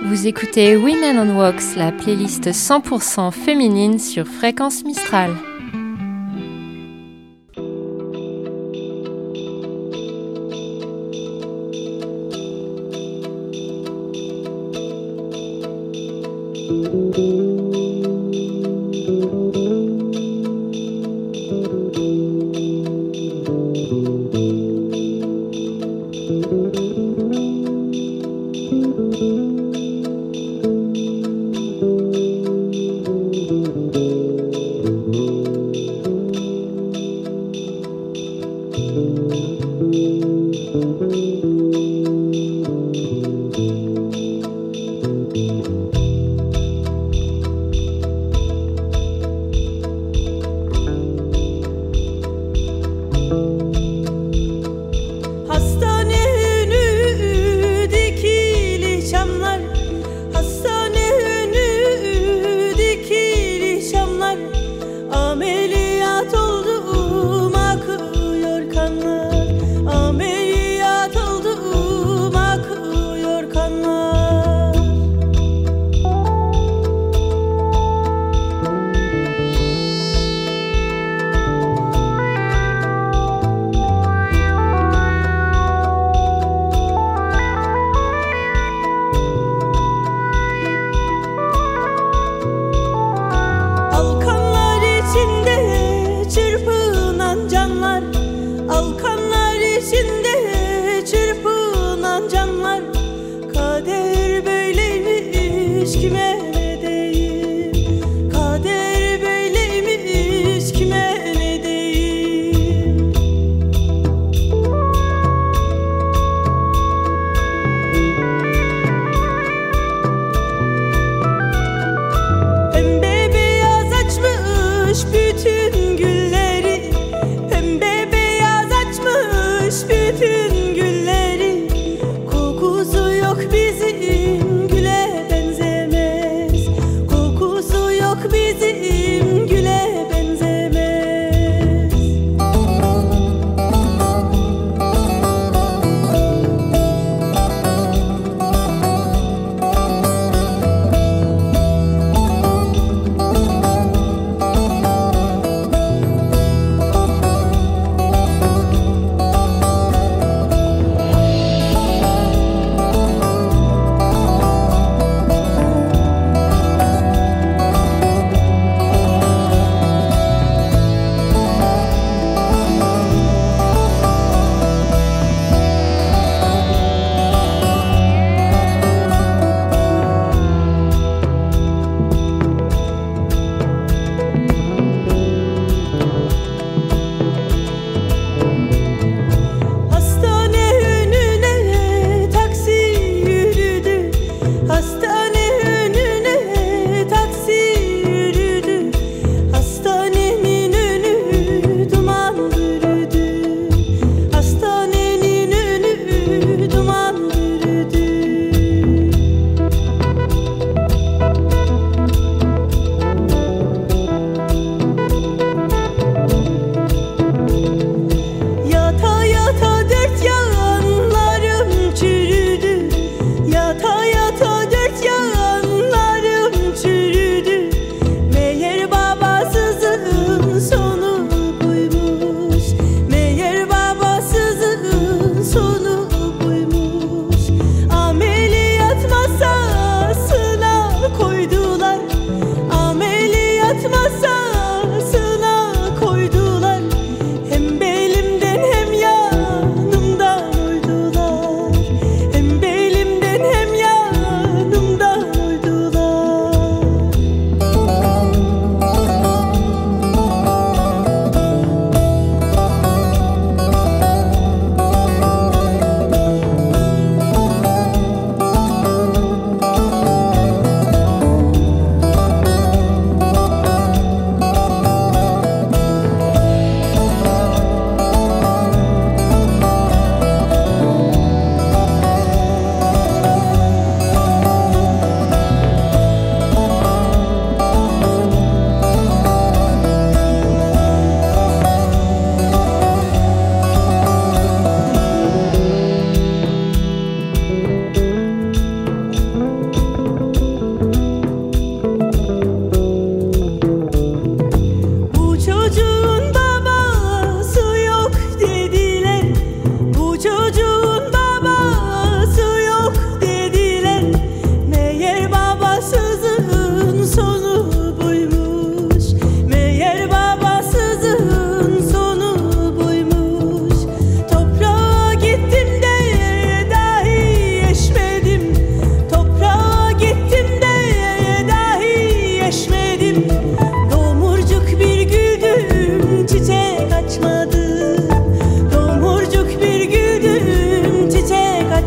Vous écoutez Women on Walks, la playlist 100% féminine sur Fréquence Mistral.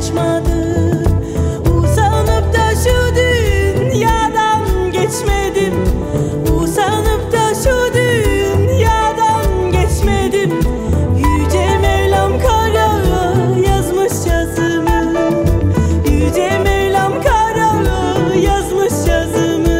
ulaşmadım. Uzanıp da şu dünyadan geçmedim. Uzanıp da şu dünyadan geçmedim. Yüce Mevlam kara yazmış yazımı. Yüce Mevlam kara yazmış yazımı.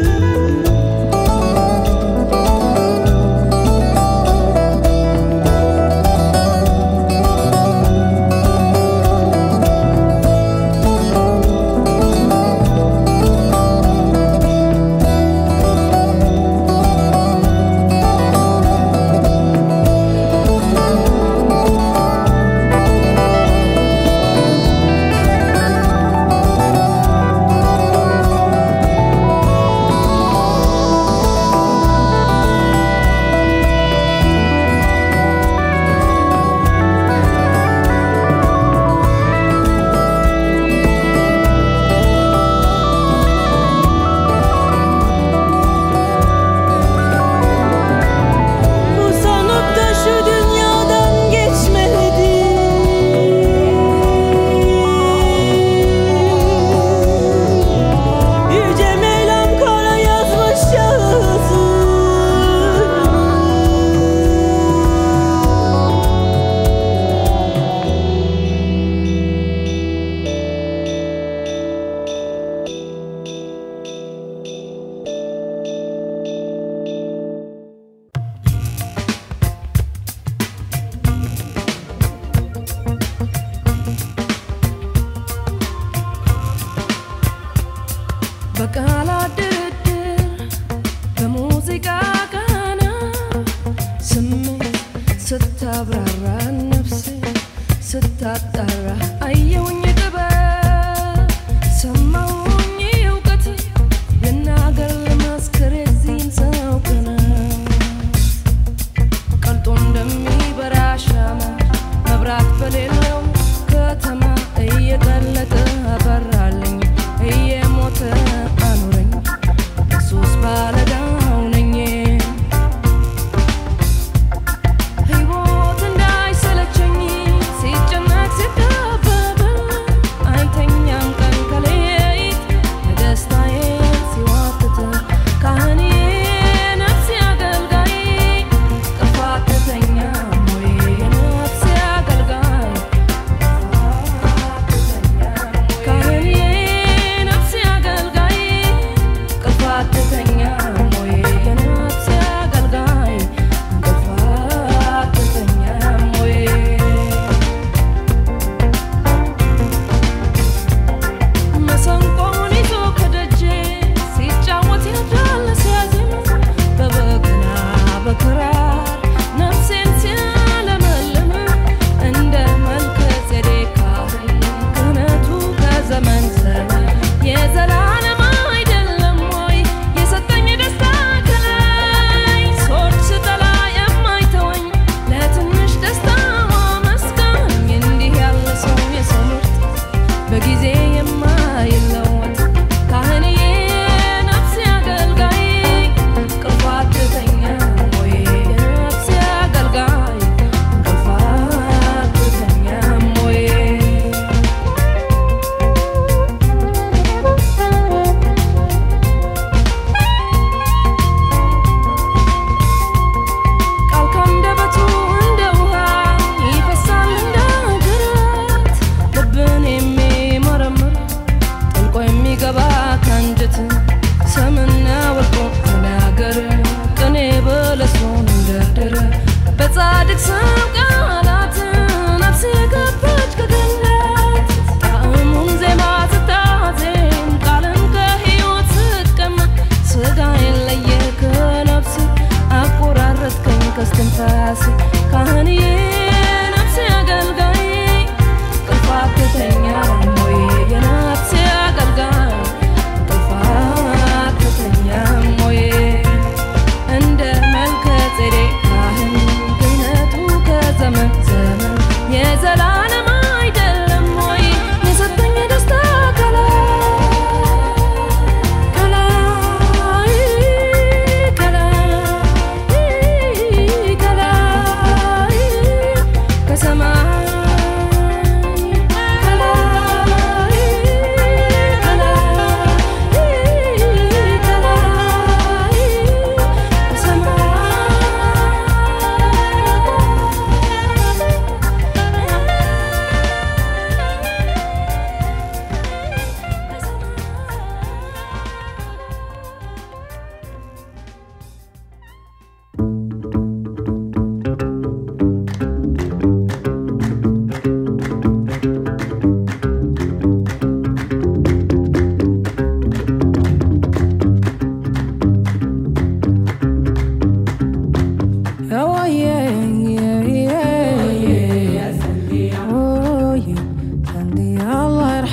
በቃላት ድርድር በሙዚቃ ቃና ስሜት ስታብራራ ነፍሴ ስታጣራ አየሁኝ ጥበብ ሰማሁኝ እውቀት ልናገር ልመስክር የዚህን ሰው ቅናት ቀልጦ እንደሚበራ ሻማ መብራት በሌለው ከተማ እየቀለጠ አበራልኝ እየሞተ አኖረኝ ኢየሱስ ባለዳው ነኝ ሕይወት እንዳይሰለቸኝ ሲጨነቅ ሲደክም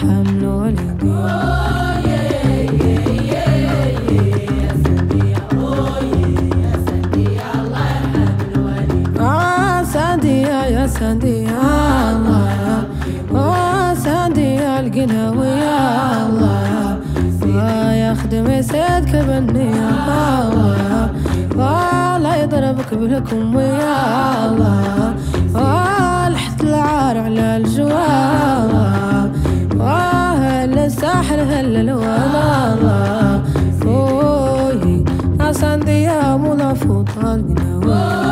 يرحم الوالدين سندي يا سندي يا الله سندي يا القناوي يا الله يخدم سيدك بني يا الله لا يضربك بلكم ويا الله لحت العار على الجوال الساحل هلل ولا الله سندي يا ملفوط القناوي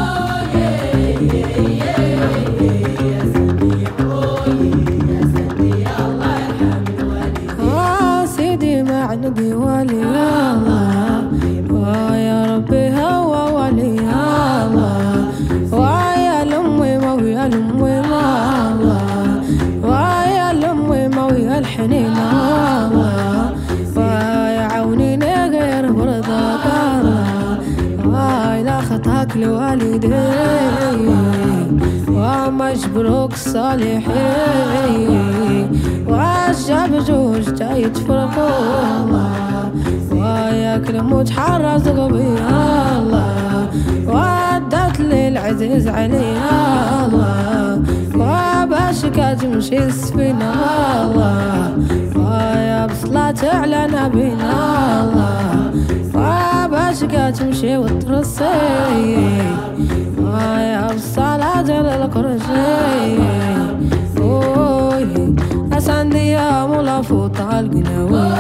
سيدي معندي ولي يا الله ويا ربي هو ولي يا الله ويا لمي مويا لمي ما الله ويا لمي مويا الحنين الله ويا عوني غير برضاك الله ويا خطاك لوالدي ومجبروك صالحين والشعب جوج جاي تفرقوا وياكل متحرز قبي الله ودت لي العزيز علي الله وباشك تمشي السفينة الله ويا بصلاة على نبينا الله وباشك تمشي وترصي ويا بالصلاة على الكرسي سندي يا ملفوط القناوي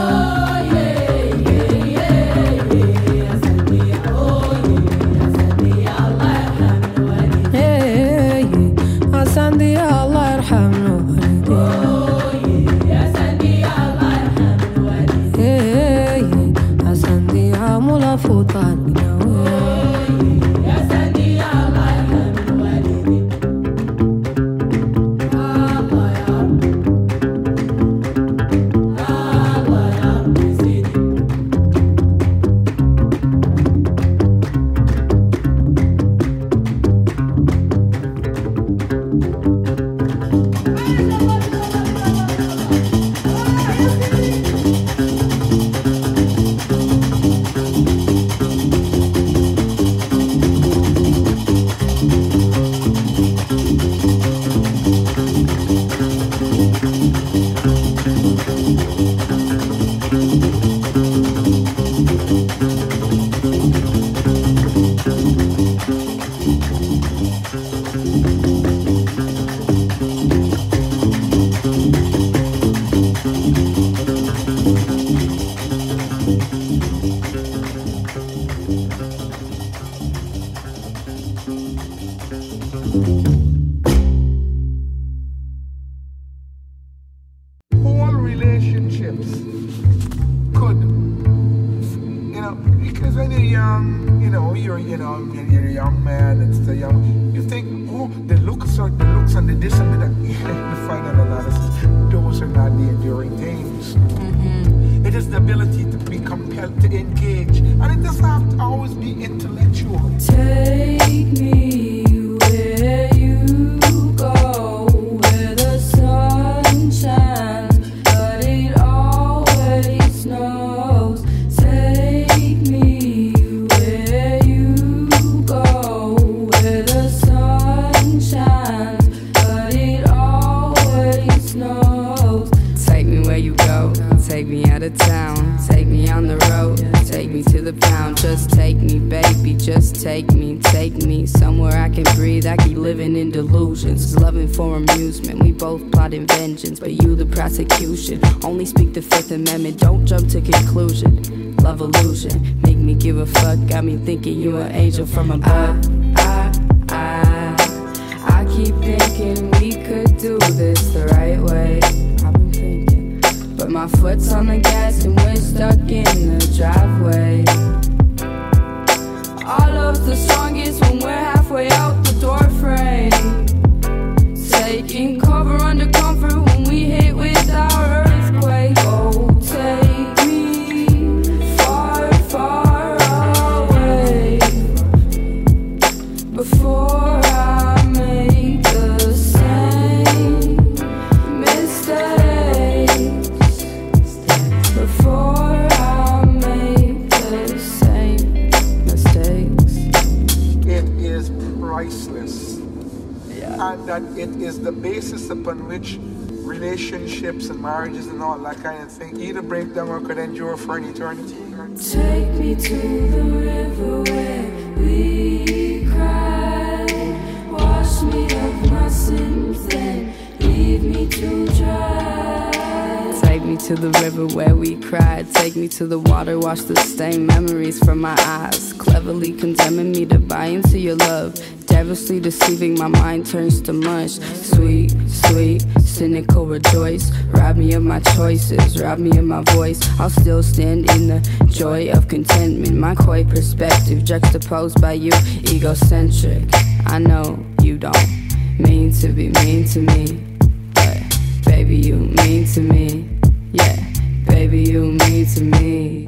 سندي يا الله يرحم الوالدين يا سندي يا الله يرحم الوالدين يا سندي يا ملفوط القناوي يا سندي يا الله يرحم الوالدين الله يا Only speak the Fifth Amendment, don't jump to conclusion. Love illusion, make me give a fuck. Got me thinking you an angel from above. I keep thinking we could do this the right way. I've been thinking, but my foot's on the gas and we're stuck in the driveway. All of the strongest when we're halfway out the door frame. Taking cover under comfort when we hit with our earthquake. Oh, take me far, far away before I make the same mistake. it is the basis upon which relationships and marriages and all that kind of thing either break down or could endure for an eternity. Take me to the river where we cried. Wash me of my sins and leave me to dry. Take me to the river where we cried. Take me to the water, wash the stained memories from my eyes. Cleverly condemning me to buy into your love. Devilishly deceiving, my mind turns to mush. Sweet, sweet, cynical rejoice. Rob me of my choices, rob me of my voice. I'll still stand in the joy of contentment. My coy perspective juxtaposed by you, egocentric. I know you don't mean to be mean to me, but baby, you mean to me. Yeah, baby, you mean to me.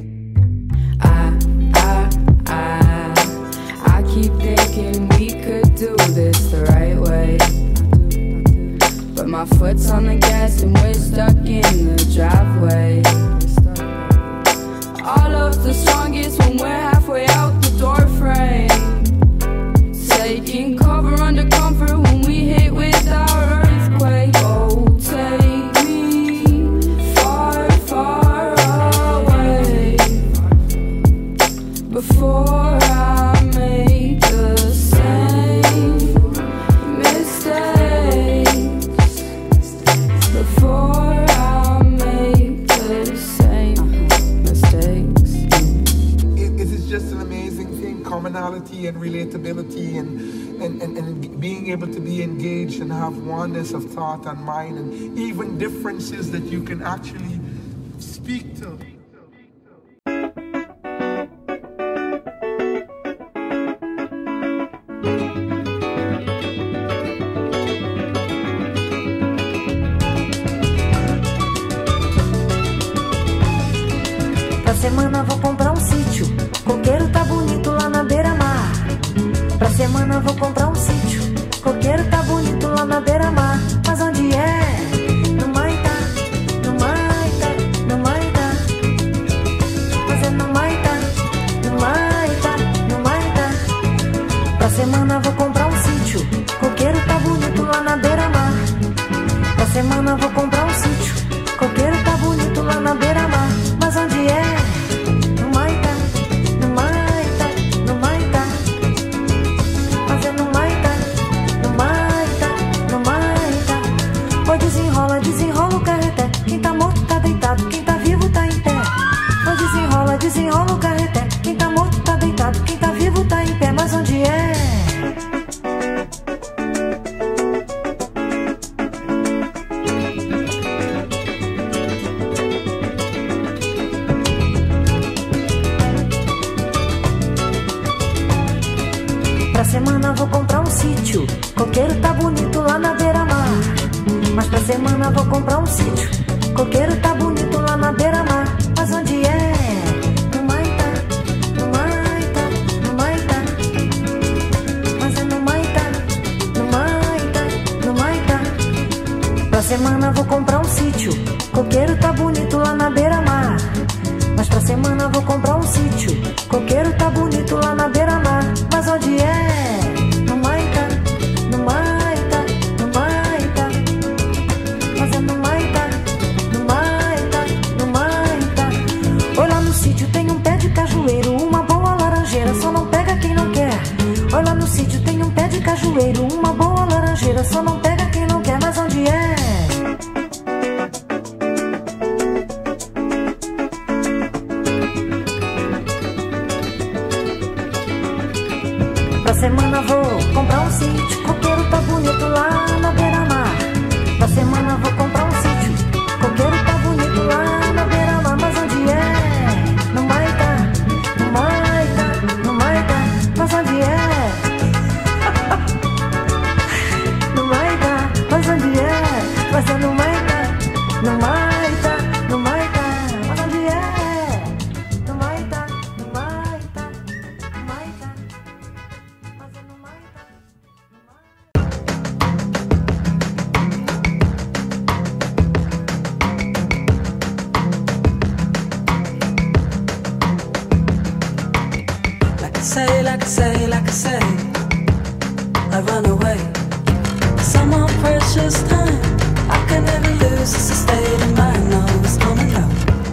I keep thinking we could do this the right way, but my foot's on the gas and we're stuck in the driveway. All of the strongest when we're halfway out the door frame. Taking cover under comfort when we hit with our earthquake. Oh, take me far, far away before I make the same mistakes. Before I make the same mistakes. It is just an amazing thing, commonality and relatability and being able to be engaged and have oneness of thought and mind and even differences that you can actually speak to. Pra semana vou comprar um sítio, coqueiro tá bonito lá na beira-mar. Pra semana vou comprar um sítio, coqueiro tá bonito lá na beira-mar. Mas onde é? No Maitá, no Maitá, no Maitá. Mas é no Maitá, no Maitá, no Maitá. Pra semana vou comprar um sítio, coqueiro tá bonito lá na beira-mar. Pra semana vou comprar um sítio, coqueiro tá bonito lá na beira-mar. Mas onde é? No Maitá, no Maitá, no Maitá. Mas é no Maitá, no Maitá, no Maitá. Oi, desenrola, desenrola o carreté. Quem tá morto tá deitado, quem tá vivo tá em pé. Oi, desenrola, desenrola o carreté. Quem tá morto tá deitado, quem tá vivo tá em pé. Mas onde é? Pra semana vou comprar um sítio, coqueiro tá bonito lá na beira-mar. Mas pra semana vou comprar um sítio, coqueiro tá bonito lá na beira-mar. Mas onde é? No Maitá, no Maitá, no Maitá. Mas é no Maitá, no Maitá, no Maitá. Pra semana vou comprar um sítio, coqueiro tá bonito lá na beira-mar. Mas pra semana vou comprar um sítio, coqueiro tá bonito lá na beira-mar. Mas onde é? No Maitá, no Maitá, no Maitá. Mas é no Maitá, no Maitá, no Maitá. Olha lá no sítio tem um pé de cajueiro, uma boa laranjeira, só não pega quem não quer. Olha lá no sítio tem um pé de cajueiro, uma boa laranjeira, só não pega quem não quer. Mas onde é? Pra semana vou comprar um sítio, coqueiro tá bonito lá na beira-mar. Pra semana vou comprar um sítio, coqueiro tá bonito lá na beira-mar. Mas onde é? No Maitá, no Maitá, no Maitá. Mas onde é? No Maitá, mas onde é? Mas é no Maitá, no Maitá, no Maitá. Mas onde é? No Maitá, no Maitá, no Maitá. Mas é no Maitá, no Like I say, I run away. Someone pray precious time. I can never lose this state of mind. No, it's coming down.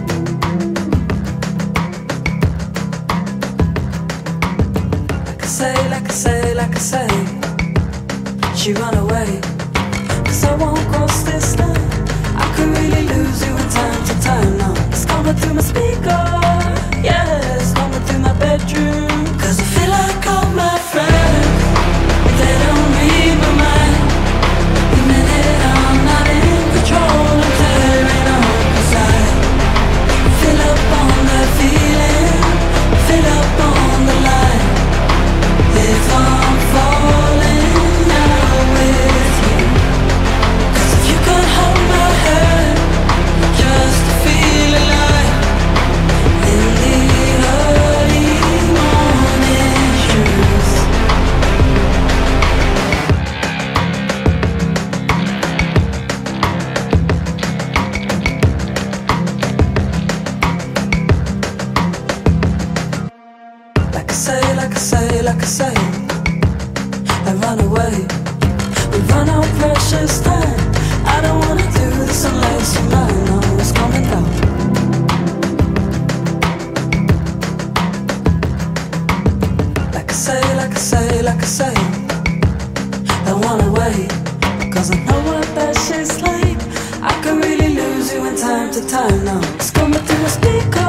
Like I say, she run away. 'Cause I won't cross this line. I could really lose you in time to time. Now it's coming through my speaker. Yeah, it's coming through my bedroom. 'Cause I feel like all my friends, they don't read my mind. The minute I'm not in control, I'm tearing up inside. Fill up on that feeling, fill up on the line. If I'm falling now with you, 'cause if you could hold my hand just to feel alive in the early morning shoes. Like I say, I run away. We run out precious time. I don't wanna do this unless you're mine. No, it's coming down. Like I say, I wanna wait. 'Cause I know what that shit's like. I can really lose you in time to time. Now it's coming through the speaker.